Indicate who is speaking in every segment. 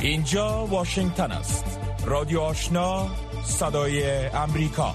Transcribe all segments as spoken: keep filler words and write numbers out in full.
Speaker 1: اینجا واشنگتن است. رادیو آشنا، صدای امریکا.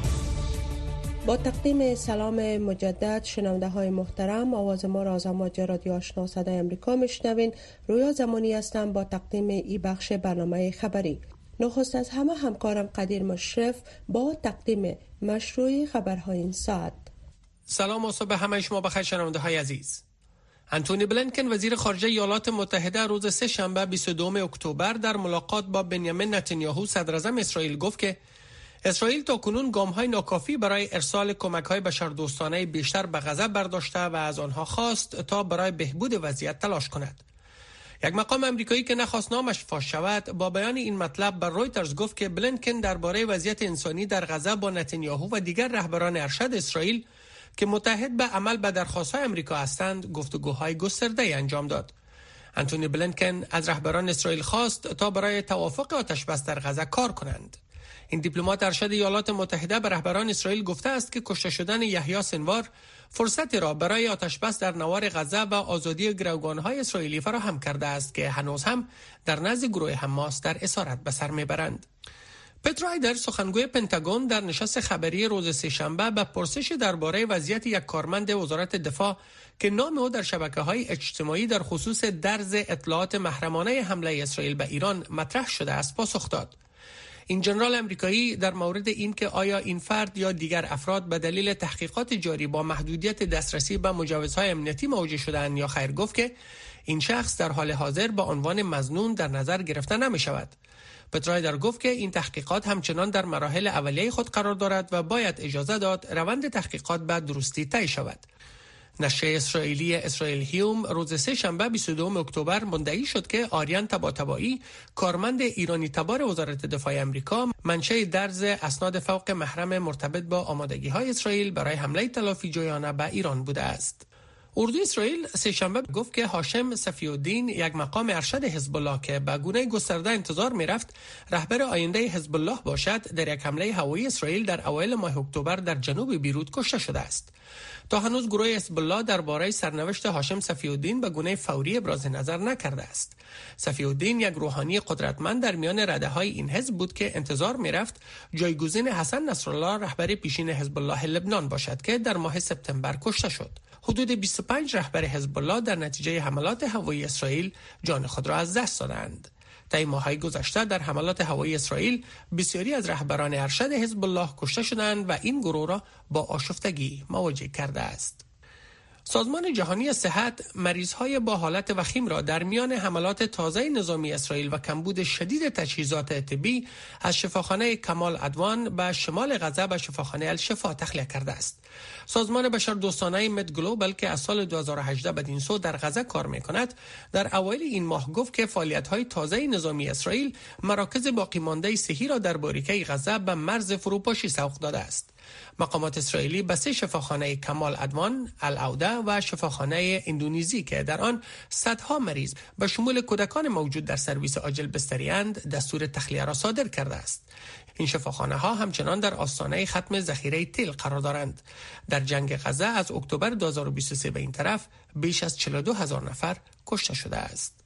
Speaker 2: با تقدیم سلام مجدد شنونده های محترم، آواز ما را از امواج رادیو آشنا صدای امریکا میشنوین. رویا زمانی هستم با تقدیم ای بخش برنامه خبری. نخست از همه همکارم قدیر مشرف با تقدیم مشروع خبرهای این ساعت.
Speaker 3: سلام و صبح همه شما بخیر شنونده های عزیز. انتونی بلینکن وزیر خارجه ایالات متحده روز سه شنبه بیست و دوم اکتبر در ملاقات با بنیامین نتانیاهو صدر اعظم اسرائیل گفت که اسرائیل تاکنون گام‌های ناکافی برای ارسال کمک‌های بشردوستانه بیشتر به غزه برداشته و از آنها خواست تا برای بهبود وضعیت تلاش کند. یک مقام امریکایی که نخواست نامش فاش شود با بیان این مطلب بر رویترز گفت که بلینکن درباره وضعیت انسانی در غزه با نتانیاهو و دیگر رهبران ارشد اسرائیل که متحد به عمل به درخواست‌های امریکا هستند گفتگوهای گسترده‌ای انجام داد. انتونی بلینکن از رهبران اسرائیل خواست تا برای توافق آتش‌بس در غزه کار کنند. این دیپلمات ارشد ایالات متحده به رهبران اسرائیل گفته است که کشته شدن یحیی سنوار فرصتی را برای آتش‌بس در نوار غزه و آزادی گروگان‌های اسرائیلی فراهم کرده است که هنوز هم در نزد گروه حماس در اسارت به سر میبرند. پت رایدر سخنگوی پنتاگون در نشست خبری روز سه‌شنبه به پرسش درباره وضعیت یک کارمند وزارت دفاع که نام او در شبکه‌های اجتماعی در خصوص درز اطلاعات محرمانه حمله اسرائیل به ایران مطرح شده است پاسخ داد. این جنرال امریکایی در مورد این که آیا این فرد یا دیگر افراد به دلیل تحقیقات جاری با محدودیت دسترسی به مجوزهای امنیتی مواجه شدند یا خیر گفت که این شخص در حال حاضر به عنوان مظنون در نظر گرفته نمی شود. پت رایدر گفت که این تحقیقات همچنان در مراحل اولیه خود قرار دارد و باید اجازه داد روند تحقیقات به درستی طی شود. نشریه اسرائیلی اسرائیل هیوم روز سه شنبه بیست و دوم اکتبر مدعی شد که آریان طباطبایی کارمند ایرانی تبار وزارت دفاع آمریکا منشأ درز اسناد فوق محرم مرتبط با آمادگی‌های اسرائیل برای حمله تلافی جویانه به ایران بوده است. اردوی اسرائیل سه شنبه گفت که هاشم صفی الدین یک مقام ارشد حزب الله که به گونه گسترده انتظار می‌رفت رهبر آینده حزب الله باشد در یک حمله هوایی اسرائیل در اوایل ماه اکتبر در جنوب بیروت کشته شده است. تا هنوز گروه حزب الله درباره سرنوشت هاشم صفی الدین به گونه فوری ابراز نظر نکرده است. صفی الدین یک روحانی قدرتمند در میان رده‌های این حزب بود که انتظار می‌رفت جایگزین حسن نصرالله رهبر پیشین حزب الله لبنان باشد که در ماه سپتامبر کشته شد. حدود بیست و پنج رهبر حزب الله در نتیجه حملات هوایی اسرائیل جان خود را از دست دادند. طی ماه‌های گذشته در حملات هوایی اسرائیل بسیاری از رهبران ارشد حزب الله کشته شدند و این گروه را با آشفتگی مواجه کرده است. سازمان جهانی صحت مریض‌های با حالت وخیم را در میان حملات تازه نظامی اسرائیل و کمبود شدید تجهیزات طبی از شفاخانه کمال عدوان به شمال غزه به شفاخانه الشفا تخلیه کرده است. سازمان بشردوستانه مد گلوبال که از سال دو هزار و هجده بدین سو در غزه کار می‌کند، در اوایل این ماه گفت که فعالیت‌های تازه نظامی اسرائیل مراکز باقی مانده صحی را در باریکه غزه به مرز فروپاشی سوق داده است. مقامات اسرائیلی به سه شفاخانه کمال عدوان، العوده و شفاخانه اندونزی که در آن صدها مریض به شمول کودکان موجود در سرویس عاجل بستری‌اند دستور تخلیه را صادر کرده است. این شفاخانه ها همچنان در آستانه ختم ذخیره تیل قرار دارند. در جنگ غزه از اکتبر دو هزار و بیست و سه به این طرف بیش از چهل و دو هزار نفر کشته شده است.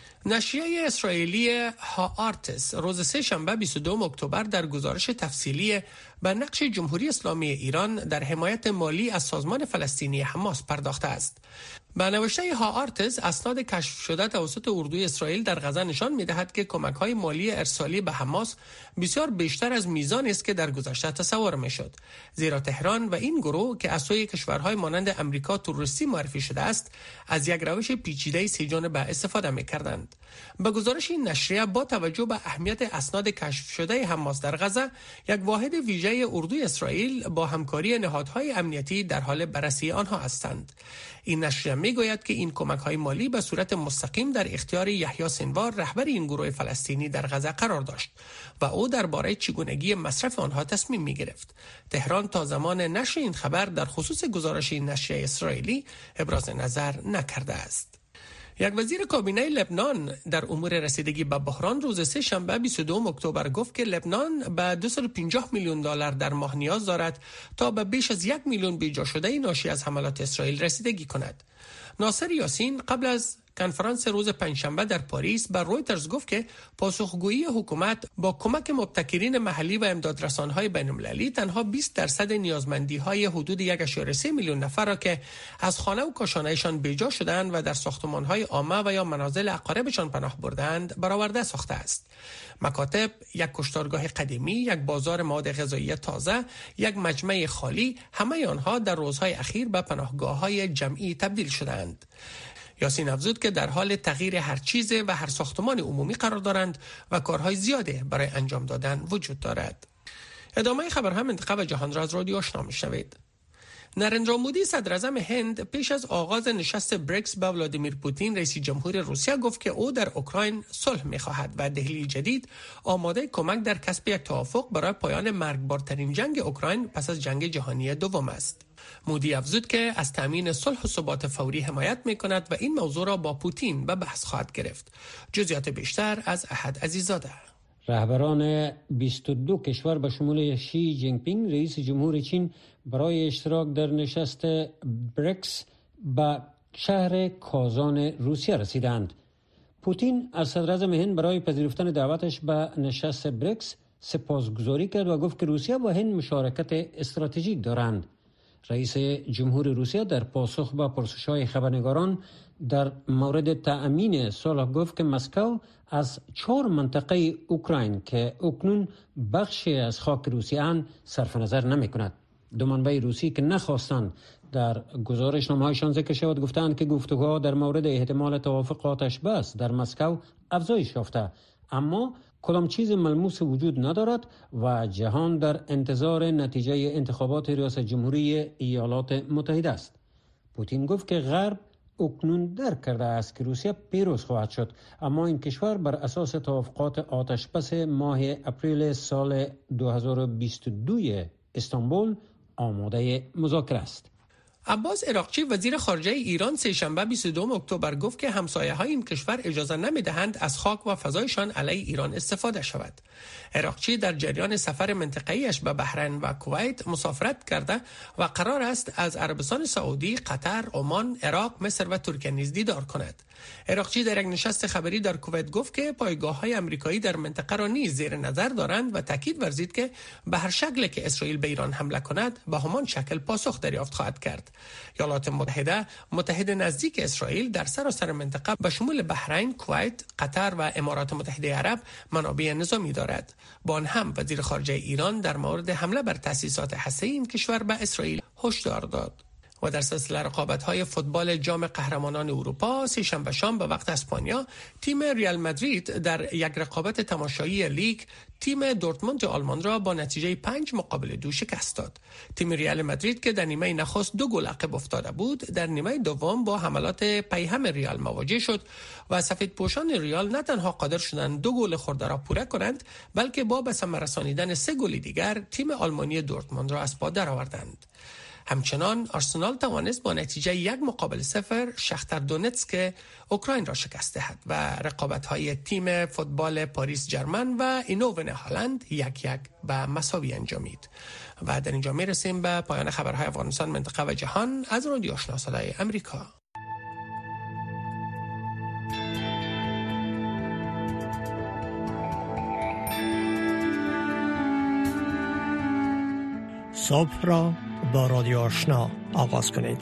Speaker 3: نشریه اسرائیلی هآرتس روز سه شنبه بیست و دوم اکتبر در گزارش تفصیلی به نقش جمهوری اسلامی ایران در حمایت مالی از سازمان فلسطینی حماس پرداخته است. به نوشته هآرتس اسناد کشف شده توسط اردوی اسرائیل در غزه نشان می‌دهد که کمک‌های مالی ارسالی به حماس بسیار بیشتر از میزانی است که در گذشته تصور می‌شد، زیرا تهران و این گروه که از سوی کشورهای مانند امریکا تروریستی معرفی شده است از یک روش پیچیده سه‌جانبه استفاده می‌کردند. به گزارش این نشریه با توجه به اهمیت اسناد کشف شده حماس در غزه، یک واحد ویژه اردوی اسرائیل با همکاری نهادهای امنیتی در حال بررسی آنها هستند. این نشریه میگوید که این کمک‌های مالی به صورت مستقیم در اختیار یحیی سنوار رهبر این گروه فلسطینی در غزه قرار داشت و او درباره چگونگی مصرف آنها تصمیم می‌گرفت. تهران تا زمان نشر این خبر در خصوص گزارش این نشریه اسرائیلی ابراز نظر نکرده است. یک وزیر کابینه لبنان در امور رسیدگی به بحران روز سه شنبه بیست و دوم اکتبر گفت که لبنان به دویست و پنجاه میلیون دلار در ماه نیاز دارد تا به بیش از یک میلیون بیجا شده ناشی از حملات اسرائیل رسیدگی کند. ناصر یاسین قبل از کنفرانس روز پنجشنبه در پاریس بر رویترز گفت که پاسخگویی حکومت با کمک مبتکرین محلی و امدادرسان‌های بین‌المللی تنها بیست درصد نیازمندی‌های حدود یک ممیز سه میلیون نفر را که از خانه و کاشانه‌شان بیجا شدند و در ساختمان‌های عامه و یا منازل اقاربشان پناه بردند برآورده ساخته است. مکاتب، یک کشتارگاه قدیمی، یک بازار مواد غذایی تازه، یک مجمع خالی، همه آنها در روزهای اخیر به پناهگاه‌های جمعی تبدیل شدند. یاسین افزود که در حال تغییر هر چیز و هر ساختمان عمومی قرار دارند و کارهای زیاده برای انجام دادن وجود دارد. ادامه خبر هم منطقه و جهان را از رادیو آشنا می‌شنوید. نریندرا مودی صدر اعظم هند پیش از آغاز نشست بریکس با ولادیمیر پوتین رئیس جمهور روسیه گفت که او در اوکراین صلح می‌خواهد و دهلی جدید آماده کمک در کسب یک توافق برای پایان مرگبارترین جنگ اوکراین پس از جنگ جهانی دوم است. مودی افزود که از تامین صلح و ثبات فوری حمایت می‌کند و این موضوع را با پوتین به بحث خواهد گرفت. جزئیات بیشتر از احد عزیزاده.
Speaker 4: رهبران بیست و دو کشور به شمول شی جین پینگ رئیس جمهور چین برای اشتراک در نشست بریکس به شهر کازان روسیه رسیدند. پوتین از صدر اعظم هند برای پذیرفتن دعوتش به نشست بریکس سپاسگزاری کرد و گفت که روسیه با هند مشارکت استراتژیک دارند. رئیس جمهور روسیه در پاسخ به پرسش‌های خبرنگاران در مورد تأمین صلح گفت که مسکو از چهار منطقه اوکراین که اکنون بخشی از خاک روسیه اند صرف نظر نمی‌کند. دو منبع روسی که نخواستند در گزارشنامه‌هایشان ذکر شود گفتند که گفتگوها در مورد احتمال توافق آتش بس در مسکو افزایش یافته، اما کدام چیز ملموس وجود ندارد و جهان در انتظار نتیجه انتخابات ریاست جمهوری ایالات متحده است. پوتین گفت که غرب اکنون درک کرده است که روسیه پیروز خواهد شد، اما این کشور بر اساس توافقات آتشبس ماه اپریل سال دو هزار و بیست و دو استانبول آماده مذاکره است.
Speaker 3: عباس عراقچی وزیر خارجه ایران سه‌شنبه بیست و دوم اکتبر گفت که همسایه‌های این کشور اجازه نمی‌دهند از خاک و فضایشان علیه ایران استفاده شود. عراقچی در جریان سفر منطقه‌ایش به بحرین و کویت مسافرت کرده و قرار است از عربستان سعودی، قطر، عمان، عراق، مصر و ترکیه نیز دیدار کند. عراقچی در یک نشست خبری در کویت گفت که پایگاه‌های آمریکایی در منطقه را نیز زیر نظر دارند و تاکید ورزید که به هر شکلی که اسرائیل به ایران حمله کند به همان شکل پاسخ دریافت خواهد کرد. ایالات متحده متحد نزدیک اسرائیل در سراسر منطقه به شمول بحرین، کویت، قطر و امارات متحده عرب منابع نظامی دارد. با آن هم وزیر خارجه ایران در مورد حمله بر تأسیسات هسته‌ای این کشور به اسرائیل هشدار داد. و در سلسله رقابت‌های فوتبال جام قهرمانان اروپا سه‌شنبه شام به وقت اسپانیا تیم ریال مادرید در یک رقابت تماشایی لیگ تیم دورتموند آلمان را با نتیجه پنج مقابل دو شکست داد. تیم ریال مادرید که در نیمه نخست دو گل عقب افتاده بود در نیمه دوم با حملات پیهم ریال مواجه شد و سفیدپوشان ریال نه تنها قادر شدند دو گل خورده را پوره کنند بلکه با به ثمر رسانیدن سه گل دیگر تیم آلمانی دورتموند را از پا درآوردند. همچنان آرسنال توانست با نتیجه یک مقابل صفر شختر دونتسک اوکراین را شکست دهد و رقابت‌های تیم فوتبال پاریس جرمن و اینوون هالند یک یک به مساوی انجامید. و در اینجا میرسیم به پایان خبرهای افغانستان، منطقه و جهان از رادیو آشنا صدای امریکا.
Speaker 5: صبح را با رادیو آشنا آغاز کنید.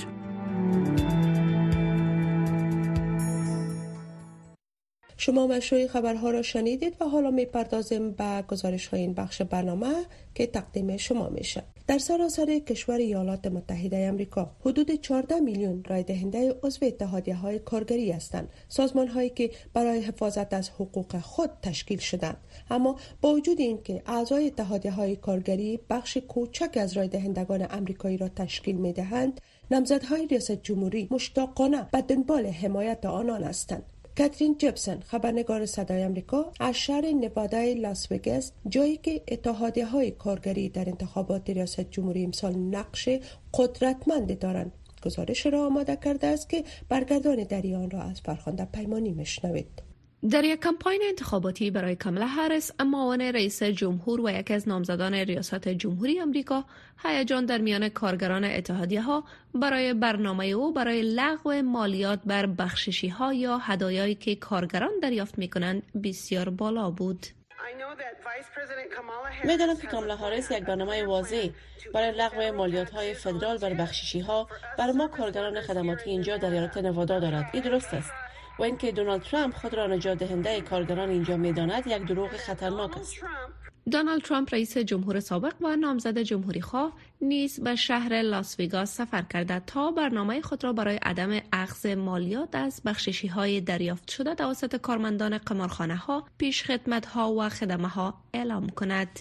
Speaker 2: شما مشروع خبرها را شنیدید و حالا می پردازیم به گزارش های این بخش برنامه که تقدیم شما میشه. در سراسر کشور ایالات متحده آمریکا حدود چهارده میلیون رای دهنده عضو اتحادیه های کارگری هستند، سازمان هایی که برای حفاظت از حقوق خود تشکیل شدند. اما با وجود این که اعضای اتحادیه های کارگری بخش کوچک از رای دهندگان آمریکایی را تشکیل می دهند، نامزدهای ریاست جمهوری مشتاقانه به دنبال حمایت آنان هستند. کاترین جبسن، خبرنگار صدای آمریکا، از شهر نوادای لاس وگاس، جایی که اتحادیه‌های کارگری در انتخابات ریاست جمهوری امسال نقش قدرتمند دارند، گزارش را آماده کرده است که برگردان دریان را از فرخنده پیمانی میشنوید.
Speaker 6: در یک کمپاین انتخاباتی برای کاملا هریس، معاون رئیس جمهور و یکی از نامزدان ریاست جمهوری آمریکا، هیجان در میان کارگران اتحادیه‌ها برای برنامه او برای لغو مالیات بر بخششی‌ها یا هدایایی که کارگران دریافت می‌کنند بسیار بالا بود.
Speaker 7: می‌دانم که کاملا هریس یک برنامه واضح برای لغو مالیات‌های فدرال بر بخششی‌ها بر ما کارگران خدماتی اینجا در ایالت نوادا دارد. این درست است. و اینکه دونالد ترامپ خود را نجات دهنده کارگران اینجا می‌داند یک دروغ خطرناک است.
Speaker 6: دونالد ترامپ رئیس جمهور سابق و نامزد جمهوری خواه نیز به شهر لاس وگاس سفر کرده تا برنامه خود را برای عدم اخذ مالیات از بخششی‌های دریافت شده توسط کارمندان قمارخانه‌ها، پیشخدمت‌ها و خدمه‌ها اعلام کند.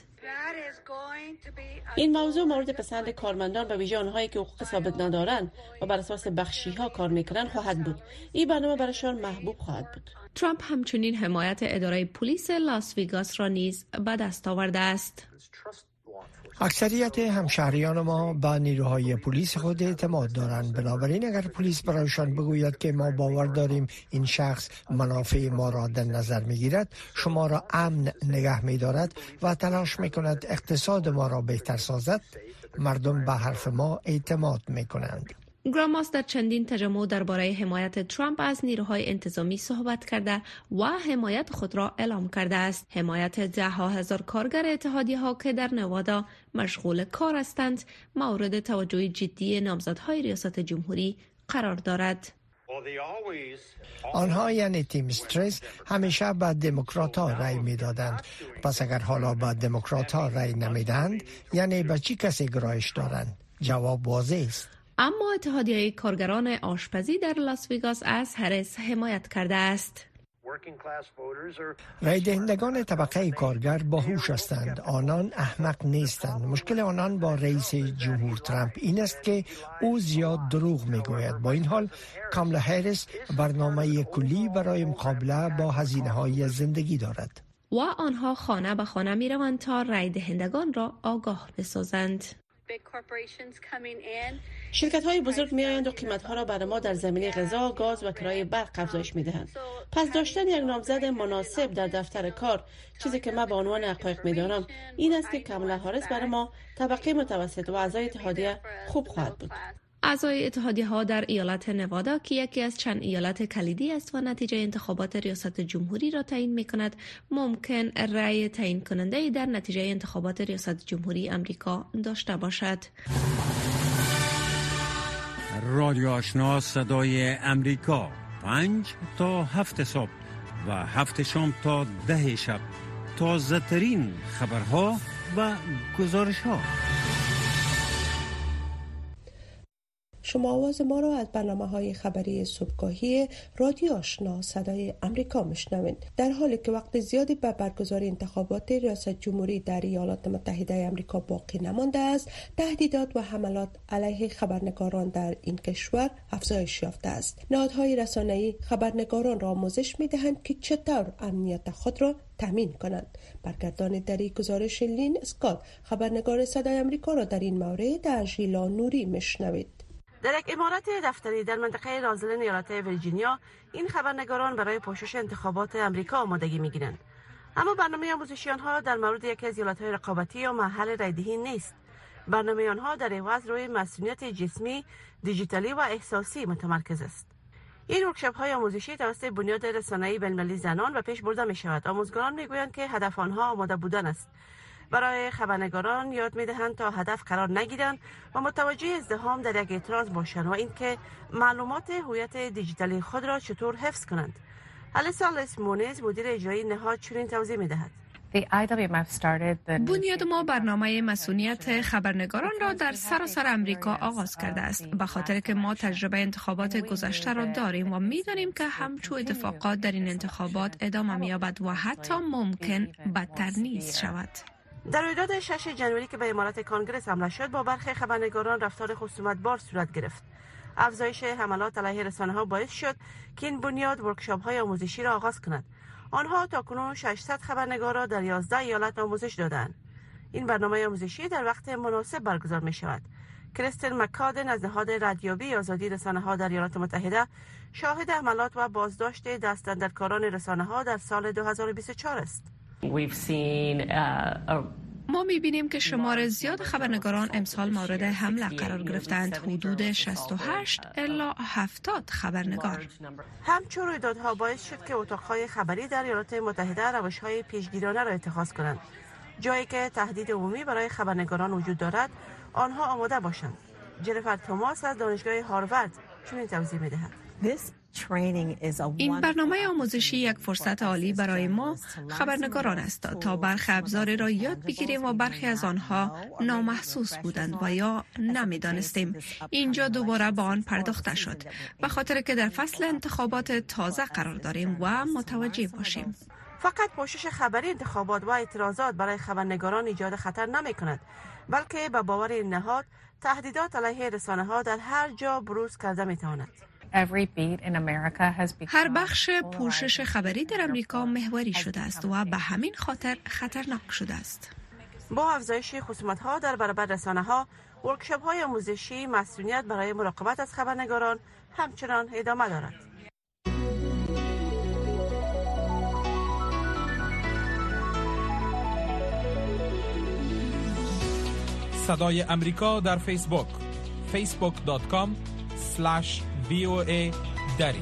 Speaker 7: این موضوع مورد پسند کارمندان به ویژه آنهایی که حقوق ثابت ندارند و بر اساس بخشی‌ها کار می‌کنند خواهد بود. این برنامه برایشان محبوب خواهد بود.
Speaker 6: ترامپ همچنین حمایت اداره پلیس لاس وگاس را نیز به دست آورده است.
Speaker 5: اکثریت همشهریان ما به نیروهای پلیس خود اعتماد دارند. بنابراین اگر پلیس برایشان بگوید که ما باور داریم این شخص منافع ما را در نظر میگیرد، شما را امن نگه میدارد و تلاش میکند اقتصاد ما را بهتر سازد، مردم به حرف ما اعتماد میکنند.
Speaker 6: گراماس در چندین تجمع درباره حمایت ترامپ از نیروهای انتظامی صحبت کرده و حمایت خود را اعلام کرده است. حمایت ده ها هزار کارگر اتحادیه‌ها که در نوادا مشغول کار هستند مورد توجه جدی نامزدهای ریاست جمهوری قرار دارد.
Speaker 5: آنها یعنی تیم استرس همیشه به دموکرات ها رای می دادند. پس اگر حالا به دموکرات ها رای نمیدند یعنی به چی کسی گرایش دارند؟ جواب واضح است.
Speaker 6: اما اتحادیه کارگران آشپزی در لاس وگاس از هریس حمایت کرده است.
Speaker 5: رای دهندگان طبقه کارگر باهوش هستند. آنان احمق نیستند. مشکل آنان با رئیس جمهور ترامپ این است که او زیاد دروغ میگوید. با این حال کاملا هریس برنامه کلی برای مقابله با هزینه‌های زندگی دارد.
Speaker 6: و آنها خانه به خانه می روند تا رای دهندگان را آگاه بسازند.
Speaker 7: شرکت های بزرگ می آیند و قیمت ها را بر ما در زمینه غذا، گاز و کرایه برق افزایش می دهند. پس داشتن یک نامزد مناسب در دفتر کار، چیزی که من به عنوان حقایق می دانم این است که کاملا هریس برای ما طبقه متوسط و اعضای اتحادیه خوب خواهد بود.
Speaker 6: اعضای اتحادیه ها در ایالت نوادا که یکی از چند ایالت کلیدی است و نتیجه انتخابات ریاست جمهوری را تعیین می کند، ممکن رأی تعیین کننده در نتیجه انتخابات ریاست جمهوری امریکا داشته باشد.
Speaker 4: رادیو آشنا صدای امریکا، پنج تا هفت صبح و هفت شام تا ده شب، تازه ترین خبرها و گزارش ها.
Speaker 2: شما آواز ما را از برنامه‌های خبری صبحگاهی رادیو آشنا صدای امریکا میشنوید. در حالی که وقت زیادی به برگزاری انتخابات ریاست جمهوری در ایالات متحده آمریکا باقی نمانده است، تهدیدات و حملات علیه خبرنگاران در این کشور افزایش یافته است. نهادهای رسانه‌ای خبرنگاران را آموزش می‌دهند که چطور امنیت خود را تامین کنند. برگردان در این گزارش لین اسکات، خبرنگار صدای امریکا را در این مورد در ژیلا نوری میشنوید.
Speaker 7: در یک عمارت دفتری در منطقه رازلین ایالت ویرجینیا، این خبرنگاران برای پوشش انتخابات امریکا آمادگی می‌گیرند. اما برنامه آموزشی آنها در مورد یکی از ایالت‌های رقابتی یا محل رایدهی نیست. برنامه آنها در عوض روی مسئولیت جسمی، دیجیتالی و احساسی متمرکز است. این ورکشاپ‌های آموزشی توسط بنیاد رسانه‌ای بین‌المللی زنان و پیش برده می‌شود. آموزگاران می‌گویند که هدف آنها آماده بودن است. برای خبرنگاران یاد می‌دهند تا هدف قرار نگیرند و متوجه ازدحام در یک اعتراض باشند و اینکه معلومات هویت دیجیتالی خود را چطور حفظ کنند. الیسا لسمونز مدیر اجرایی نهاد چنین توضیح می‌دهد.
Speaker 6: بنیاد ما برنامه مسئولیت خبرنگاران را در سراسر امریکا آغاز کرده است، به خاطر که ما تجربه انتخابات گذشته را داریم و می‌دانیم که همچو اتفاقات در این انتخابات ادامه می‌یابد و حتی ممکن بدتر نیز شود.
Speaker 7: در رویداد شش جنوری که به عمارت کانگرس حمله شد، با برخی خبرنگاران رفتار خصومت‌بار صورت گرفت. افزایش حملات علیه رسانه‌ها باعث شد که این بنیاد ورکشاپ‌های آموزشی را آغاز کند. آنها تاکنون ششصد خبرنگار را در یازده ایالت آموزش دادند. این برنامه آموزشی در وقت مناسب برگزار می شود. کریستین مکادن از نهاد ردیابی آزادی رسانه‌ها در ایالات متحده شاهد حملات و بازداشت دستاندرکاران رسانه‌ها در سال دو هزار و بیست و چهار است.
Speaker 6: ما می‌بینیم که شمار زیاد خبرنگاران امسال مورد حمله قرار گرفتند، حدود شصت و هشت الی هفتاد خبرنگار.
Speaker 7: همچون رویدادها باعث شد که اتاق‌های خبری در ایالات متحده روش‌های پیشگیرانه را اتخاذ کنند. جایی که تهدید عمومی برای خبرنگاران وجود دارد، آنها آماده باشند. جنیفر توماس از دانشگاه هاروارد چنین توضیح می‌دهد.
Speaker 6: این برنامه آموزشی یک فرصت عالی برای ما خبرنگاران است تا برخی ابزار را یاد بگیریم و برخی از آنها نامحسوس بودند و یا نمیدانستیم. اینجا دوباره با آن پرداخته شد، به خاطر که در فصل انتخابات تازه قرار داریم و متوجه باشیم.
Speaker 7: فقط پوشش خبری انتخابات و اعتراضات برای خبرنگاران ایجاد خطر نمی کند، بلکه به باور این نهاد تهدیدات علیه رسانه‌ها در هر جا بروز کرده می تواند.
Speaker 6: هر بخش پوشش خبری در امریکا محوری شده است و به همین خاطر خطرناک شده است.
Speaker 7: با افزایش خصومت‌ها در برابر رسانه‌ها، ورکشاپ‌های آموزشی مسئولیت برای مراقبت از خبرنگاران همچنان ادامه دارد.
Speaker 1: صدای امریکا در فیسبوک فیسبوک دات کام اسلش وی او ای دری.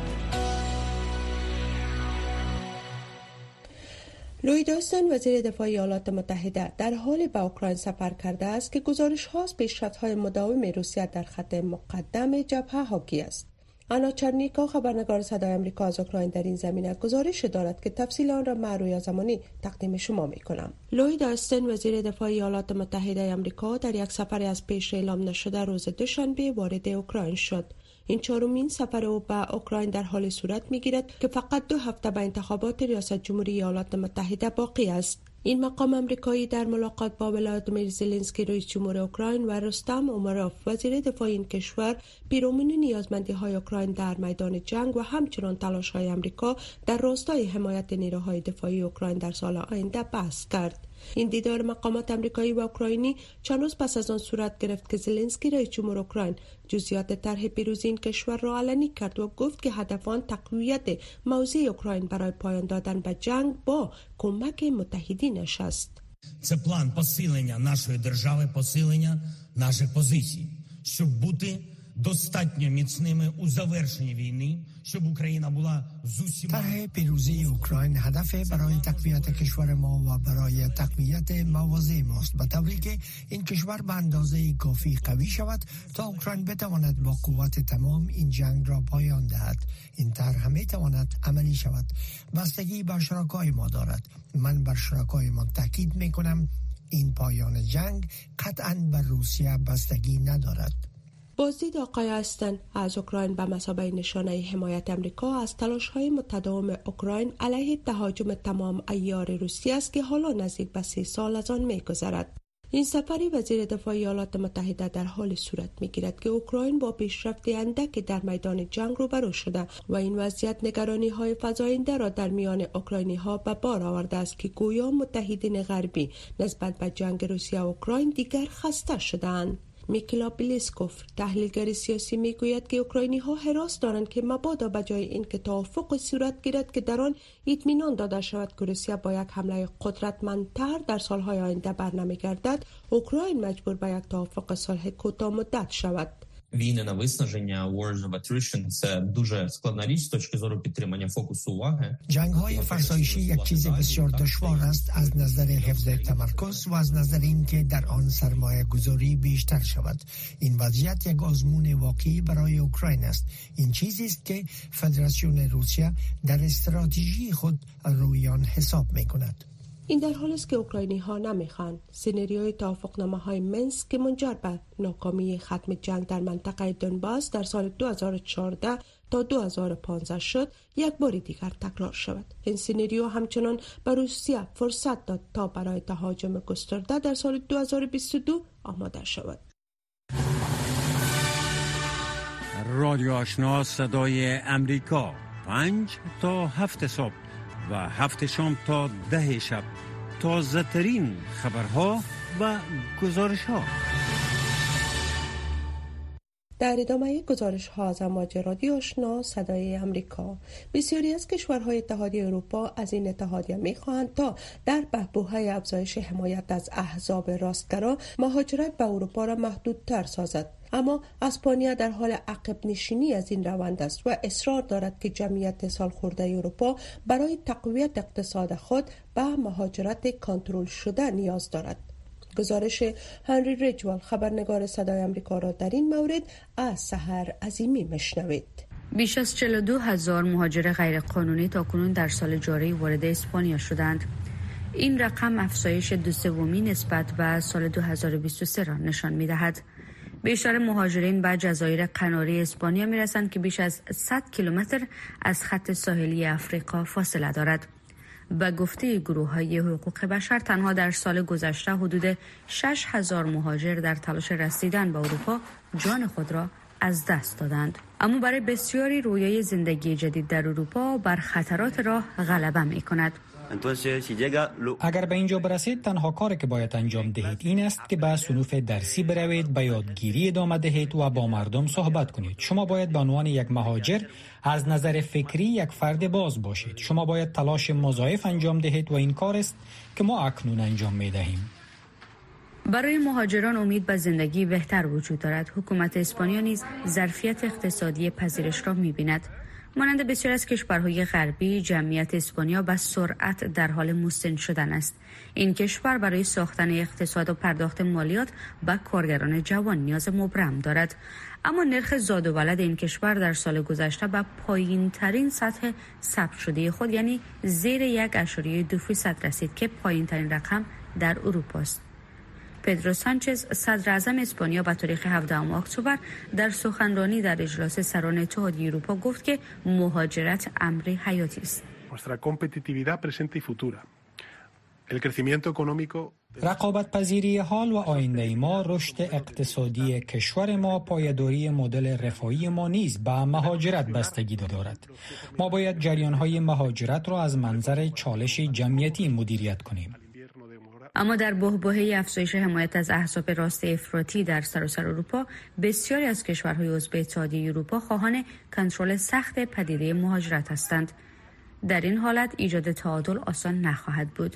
Speaker 2: لوید آستن وزیر دفاع ایالات متحده در حال به اوکراین سفر کرده است که گزارش هاست پیشرفت‌های مداوم روسیه در خط مقدم جبهه حاکی است. آنا چرنیکا خبرنگار صدای آمریکا از اوکراین در این زمینه گزارش دارد که تفصیل آن را من رویا زمانی تقدیم شما می‌کنم. لوید آستن وزیر دفاع ایالات متحده آمریکا در یک سفر از پیش اعلام نشده روز دوشنبه وارد اوکراین شد. این چهارمین سفر او به اوکراین در حال صورت می‌گیرد که فقط دو هفته به انتخابات ریاست جمهوری ایالات متحده باقی است. این مقام امریکایی در ملاقات با ولادیمیر زلنسکی رئیس جمهور اوکراین و رستم اومروف وزیر دفاع این کشور پیرامون نیازمندی‌های اوکراین در میدان جنگ و همچنین تلاش‌های آمریکا در راستای حمایت نیروهای دفاعی اوکراین در سال آینده بحث کرد. این دیدار مقامات امریکایی و اوکراینی چند روز پس از آن صورت گرفت که زلنسکی رئیس جمهور اوکراین جزئیات طرح پیروزی این کشور را علنی کرد و گفت که هدف آن تقویت موضع اوکراین برای پایان دادن به جنگ با کمک متحدینش است.
Speaker 8: Це план посилення нашої держави, посилення наших позицій, щоб бути достатньо міцними у завершенні війни, щоб Україна була з усіма.
Speaker 5: طرح پیروزی اوکراین هدف برای تقویت کشور ما و برای تقویت مواضع ماست، به طوری که این کشور به اندازه کافی قوی شود تا اوکراین بتواند با قوت تمام این جنگ را پایان دهد. این طرح می تواند عملی شود. بستگی به شرکای ما دارد. من بر شرکای ما تاکید می کنم این پایان جنگ قطعاً بر روسیه بستگی ندارد.
Speaker 2: بازدید آقای استن از اوکراین به مثابه نشانه حمایت امریکا از تلاش‌های متداوم اوکراین علیه تهاجم تمام عیار روسیه است که حالا نزدیک به سه سال از آن می‌گذرد. این سفری وزیر دفاع ایالات متحده در حال صورت می‌گیرد که اوکراین با پیشرفت اندک در میدان جنگ روبرو شده و این وضعیت نگرانی‌های فزاینده را در میان اوکراینی‌ها به بار آورده است که گویا متحدین غربی نسبت به جنگ روسیه و اوکراین دیگر خسته شده‌اند. میکلا بلیسکوف تحلیلگر سیاسی میگوید که اوکراینی ها حراس دارند که مبادا به جای این که توافق صورت گیرد که در آن اطمینان داده شود که روسیه با یک حمله قدرتمندتر در سالهای آینده برنمیگردد، اوکراین مجبور به یک توافق صلح کوتاه مدت شود.
Speaker 9: Війни на виснаження, wars of attrition – це дуже складна річ з точки зору підтримання фокусу уваги.
Speaker 5: جنگ‌های فرسایشی یک چیز بسیار دشوار است از نظر حفظ تمرکز و از نظر اینکه در آن سرمایه گذاری بیشتر شود. این وضعیت یک آزمون واقعی برای اوکراین است. این چیزی است که فدراسیون روسیه در استراتژی خود روی آن حساب می‌کند.
Speaker 2: این در حالی است که اوکراینی ها نمیخواند سناریوی توافقنامه های منسک که منجر به ناکامی ختم جنگ در منطقه دونباس در سال دو هزار و چهارده تا دو هزار و پانزده شد یک بار دیگر تکرار شود. این سناریو همچنان به روسیه فرصت داد تا برای تهاجم گسترده در سال دو هزار و بیست و دو آماده شود.
Speaker 4: رادیو آشنا صدای امریکا، پنج تا هفت صبح و هفت شام تا ده شب، تازه ترین خبرها و گزارش ها.
Speaker 2: در ادامه گزارش ها از امواج رادیو آشنا صدای امریکا، بسیاری از کشورهای اتحادیه اروپا از این اتحادیه می‌خواهند تا در بهبه‌های افزایش حمایت از احزاب راستگرا مهاجرت به اروپا را محدودتر سازد. اما اسپانیا در حال عقب نشینی از این روند است و اصرار دارد که جمعیت سالخورده اروپا برای تقویت اقتصاد خود به مهاجرت کنترل شده نیاز دارد. گزارش هنری ریجوال خبرنگار صدای آمریکا را در این مورد از سحر عظیمی مشنوید.
Speaker 10: بیش از چهل و دو هزار مهاجر غیرقانونی تاکنون در سال جاری وارد اسپانیا شدند. این رقم افزایش دو سومی نسبت به سال دو هزار و بیست و سه را نشان می‌دهد. بیشتر مهاجرین به جزایر قناری اسپانیا می‌رسند که بیش از صد کیلومتر از خط ساحلی افریقا فاصله دارد. به گفته گروه‌های حقوق بشر تنها در سال گذشته حدود شش هزار مهاجر در تلاش رسیدن به اروپا جان خود را از دست دادند. اما برای بسیاری رویای زندگی جدید در اروپا بر خطرات راه غلبه می‌کند.
Speaker 11: اگر به اینجا برسید تنها کاری که باید انجام دهید این است که به صنوف درسی بروید، به یادگیری ادامه دهید و با مردم صحبت کنید. شما باید به عنوان یک مهاجر از نظر فکری یک فرد باز باشید. شما باید تلاش مضاعف انجام دهید و این کار است که ما اکنون انجام می‌دهیم.
Speaker 10: برای مهاجران امید به زندگی بهتر وجود دارد. حکومت اسپانیا نیز ظرفیت اقتصادی پذیرش را می‌بیند. مانند بسیار از کشورهای غربی، جمعیت اسپانیا به سرعت در حال مسن شدن است. این کشور برای ساختن اقتصاد و پرداخت مالیات به کارگران جوان نیاز مبرم دارد. اما نرخ زاد و ولد این کشور در سال گذشته به پایین ترین سطح ثبت شده خود یعنی زیر یک اشاریه دو فیصد رسید که پایین ترین رقم در اروپا است. پدرو سانچز صدر اعظم اسپانیا به تاریخ هفدهم اکتبر در سخنرانی در اجلاس سران اتحادیه اروپا گفت که مهاجرت امری حیاتی است.
Speaker 11: رقابت پذیری حال و آینده ما، رشد اقتصادی کشور ما، پایداری مدل رفاهی ما نیز به مهاجرت بستگی دارد. ما باید جریان‌های مهاجرت را از منظر چالش جمعیتی مدیریت کنیم.
Speaker 10: اما در بحبوحه افزایش حمایت از احزاب راست افراطی در سراسر اروپا، بسیاری از کشورهای عضو اتحادیه اروپا خواهان کنترل سخت پدیده مهاجرت هستند. در این حالت ایجاد تعادل آسان نخواهد بود.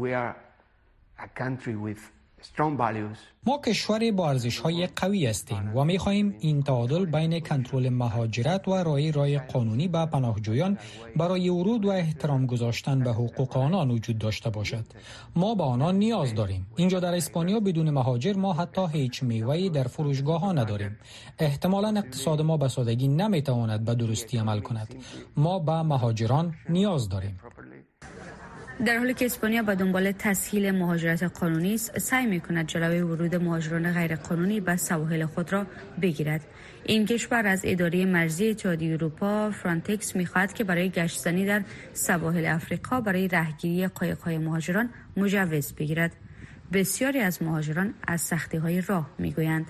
Speaker 11: ما کشوری با ارزش‌های قوی هستیم و می‌خواهیم این تعادل بین کنترل مهاجرت و رای رای قانونی به پناهجویان برای ورود و احترام گذاشتن به حقوق آنان وجود داشته باشد. ما به آنان نیاز داریم. اینجا در اسپانیا بدون مهاجر ما حتی هیچ میوه‌ای در فروشگاه‌ها نداریم. احتمالاً اقتصاد ما به سادگی نمی‌تواند به درستی عمل کند. ما به مهاجران نیاز داریم.
Speaker 10: در حالی که اسپانیا به دنبال تسهیل مهاجرت قانونی است، سعی می‌کند جلوی ورود مهاجران غیرقانونی به سواحل خود را بگیرد. این کشور از اداره مرزی اتحادیه اروپا فرانتکس می‌خواهد که برای گشتزنی در سواحل افریقا برای رهگیری قایق‌های مهاجران مجوز بگیرد. بسیاری از مهاجران از سختی‌های راه می‌گویند.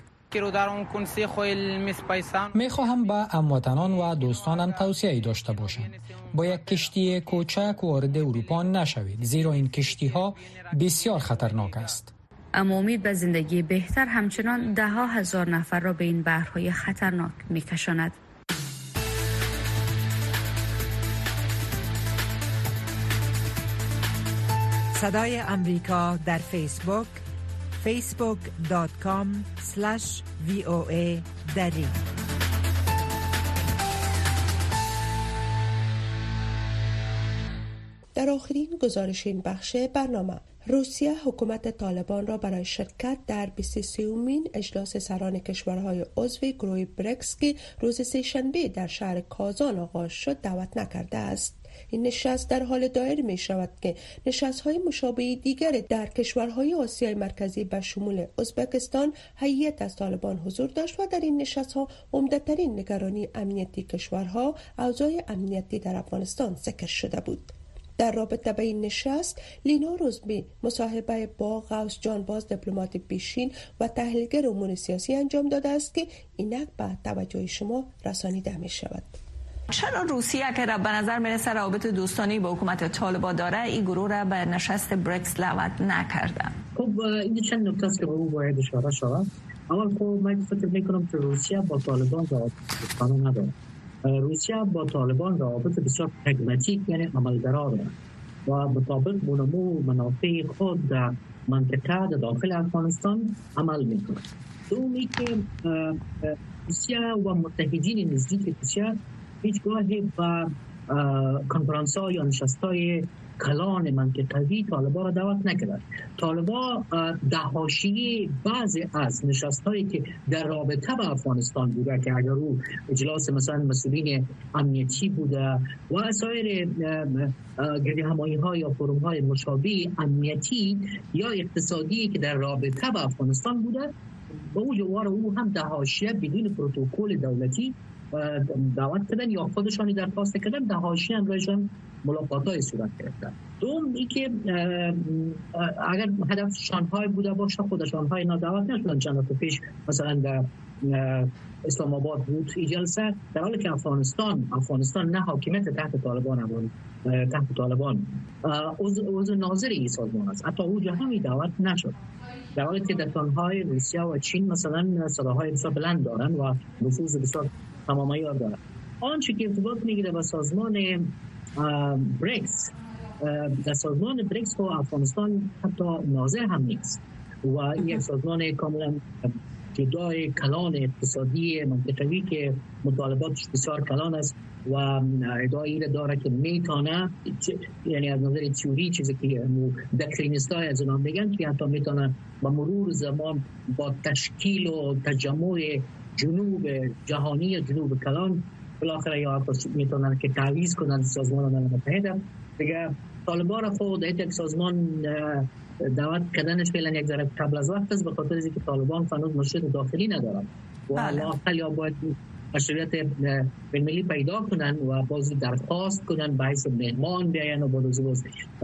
Speaker 11: میخواهم به هموطنان و دوستانم توصیه داشته باشم با یک کشتی کوچک وارد اروپا نشوید، زیرا این کشتی ها بسیار خطرناک است.
Speaker 10: اما امید به زندگی بهتر همچنان ده ها هزار نفر را به این بحرهای خطرناک میکشاند.
Speaker 12: صدای امریکا در فیسبوک فیسبوک دات کام اسلش وی او ای دری.
Speaker 2: در آخرین گزارش این بخش برنامه، روسیه حکومت طالبان را برای شرکت در بیست و سومین اجلاس سران کشورهای عضو گروه برکس که روز سه‌شنبه در شهر کازان آغاز شد دعوت نکرده است. این نشست در حال دایر می شود که نشست‌های مشابه دیگر در کشورهای آسیای مرکزی به شمول ازبکستان هیئت از طالبان حضور داشت و در این نشست‌ها عمده‌ترین نگرانی امنیتی کشورها اوضاع امنیتی در افغانستان ذکر شده بود. در رابطه با این نشست، لینا روزبی مصاحبه با غوث جانباز دیپلمات پیشین و تحلیلگر امور سیاسی انجام داده است که اینک به توجه شما رسانیده می شود.
Speaker 13: چرا روسیه که به نظر میرسه روابط دوستانه با حکومت طالبان داره این گروه را به نشست برکس دعوت نکرده؟
Speaker 14: خب این چند نکته است که به او باید اشاره شود. اول خب من فکر میکنم که روسیه با طالبان روابط دوستانه نداره. روسیه با طالبان روابط بسیار پرگماتیک یعنی عملگرا داره و مطابق بنمو منافع خود در منطقه در داخل افغانستان عمل میکنه. دومی که روسیه و متحدین نزدیک روسیه هیچگاه با کنفرانس ها یا نشست های کلان منطقوی طالبان را دعوت نکرد. طالبان در حاشیه بعضی از نشست هایی که در رابطه با افغانستان بوده که اگر رو اجلاس مثلا مسئولین امنیتی بوده و سایر گردی همایی ها یا فروم های مشابه امنیتی یا اقتصادی که در رابطه با افغانستان بوده با او جوار او هم در حاشیه بدون پروتکل دولتی دعوت کردن یا خودشانی درخواست کردن در حاشیه همراهشان ملاقات‌های صورت گرفتن. دوم این که اگر هدف شانهای بوده باشه خودشان های دعوت نشدن. چند وقت پیش مثلا در اسلام آباد بود این جلسه، در حالی که افغانستان افغانستان نه حاکمیت تحت طالبان هم تحت طالبان عضو ناظر این سازمان است، حتی اونجا همی دعوت نشد، در حالی که دستانهای روسیه و چین مثلا صداهای بسیار بلند دارن و نفوذ بسیار تمامیار دارن. آنچه که ارتباط میگیره با سازمان بریکس، در سازمان بریکس و افغانستان حتی ناظر هم نیست و یک سازمان کاملا جدای کلان اقتصادی منطقوی که مطالباتش بسیار کلان است و ادعایی را داره که میتونه، یعنی از نظر تئوری چیزی که دکترینیستای از اونها میگن که حتی میتونه با مرور زمان با تشکیل و تجمع جنوب جهانی جنوب کلان بالاخره یا میتونن که تعویض کنن سازمان ملل متحد. دیگه طالبان را خود یک سازمان دعوت کردنش فعلا یک ذره قبل از وقت است، به خاطر اینکه طالبان فنوز مشکل داخلی ندارن و الاقل یا باید مشروعیت بین‌المللی پیدا کنن و بازی درخواست کنن بحث مهمان بیاین و بازی باز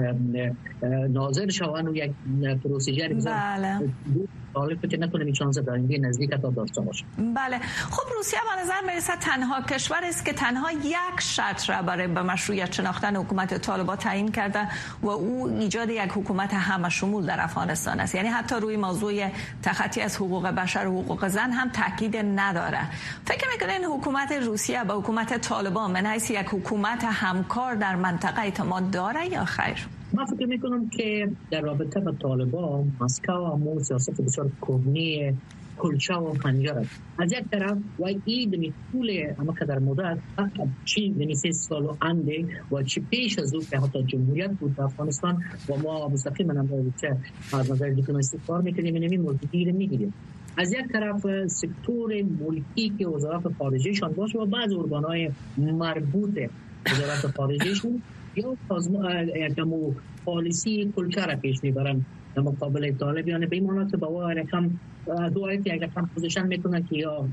Speaker 14: ناظر شون و یک پروسیجر بزن طالب که نکنه این شانس داریم که نزدیک تا داشته باشه.
Speaker 13: بله خب روسیه به نظر میرسه تنها کشور است که تنها یک شرط را برای به مشروعیت شناختن حکومت طالبان تعیین کرده و او ایجاد یک حکومت همه شمول در افغانستان است. یعنی حتی روی موضوع تخطی از حقوق بشر و حقوق زن هم تاکید نداره. فکر میکنین حکومت روسیه به حکومت طالبان من حیث یک حکومت همکار در منطقه اعتماد داره یا خیر؟
Speaker 14: من فکر میکنم که در رابطه با طالبان مسکو همون سیاست بسیار کهنه کلچه و خنجر است. از یک طرف و این دمی طول اما که در مدت چی دمی سه سال و انده و چی پیش از او که حتی جمهوریت بود در افغانستان و ما مستقیما هم که از نظر دیپلماسی کار میکنیم اینمی موضوعی رو میگیریم. از یک طرف سکتور ملکی که وزارت خارجهشان باشه و بعض ارگانهای مربوط وزارت خارجهشون یا سازمان پالیسی کلچه را پیش میبرن در مقابل طالبان، به این معنی که با او رقم دو آیت یک رقم پوزیشن میکنن که یا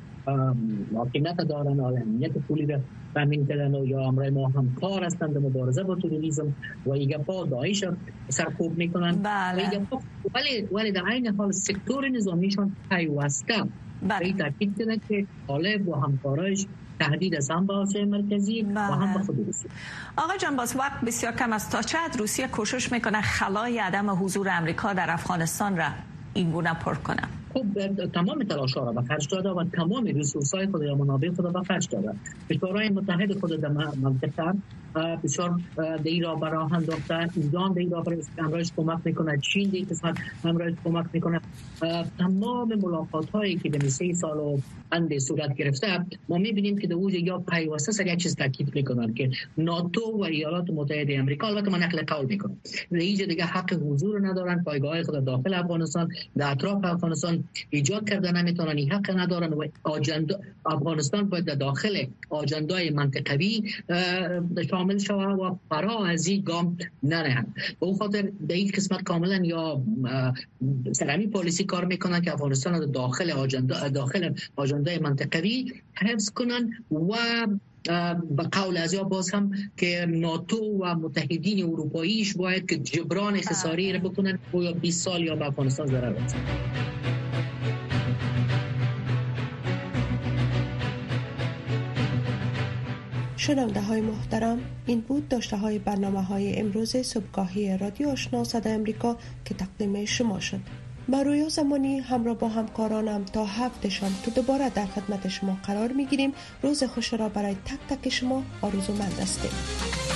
Speaker 14: حاکمیت دارن یا امنیت پولی را تامین کردن و یا امرای ما همکار هستند در مبارزه با تروریسم و ایگه پا داعش سرکوب میکنن.
Speaker 13: بله.
Speaker 14: ولی ولی در این حال سکتور نظامیشان پیوسته به این تاکید کنه که طالب و همکارایش تهدید از هم باشه مرکزی و هم به خود روسیه.
Speaker 13: آقا جان باز وقت بسیار کم است، تا چه حد روسیه کوشش میکنه خلای عدم حضور امریکا در افغانستان را این گونه پر کنه؟
Speaker 14: خب تمام تلاش‌ها را به خرج داده و تمام ریسورس‌های خود یا منابع خود را به خرج داده. کشورهای متحد خود در منطقه بسیار دی را براه انداخته، ایران دی را برای امرایش کمک میکنه، چین دی قسمت امرایش کمک میکنه. تمام ملاقات‌هایی که در سه سال و اند صورت گرفته ما میبینیم که در اوج یا پیوسته سر یک چیز تاکید میکنن که ناتو و ایالات متحده آمریکا، البته من نقل قول میکنم، هیچ دیگه حق حضور ندارن، پایگاه خود داخل افغانستان در اطراف افغانستان ایجاد کردن نمیتونن، این حق ندارن و آجندا افغانستان باید در داخل آجندای منطقوی شامل شوه و فرا از این گام نرهن. به اون خاطر در این قسمت کاملا یا سرمی پالیسی کار میکنن که افغانستان در داخل آجندا داخل آجندای منطقوی حفظ کنن و به قول از یا باز هم که ناتو و متحدین اروپاییش باید که جبران خساری را بکنن و یا بیست سال یا به افغانستان ضرر برسن.
Speaker 2: شنونده های محترم، این بود داشته های برنامه های امروز صبحگاهی رادیو آشنا صدای امریکا که تقدیم شما شد. من رویا زمانی همراه با همکارانم تا هفت شام تو دوباره در خدمت شما قرار میگیریم. روز خوش را برای تک تک شما آرزومند هستیم.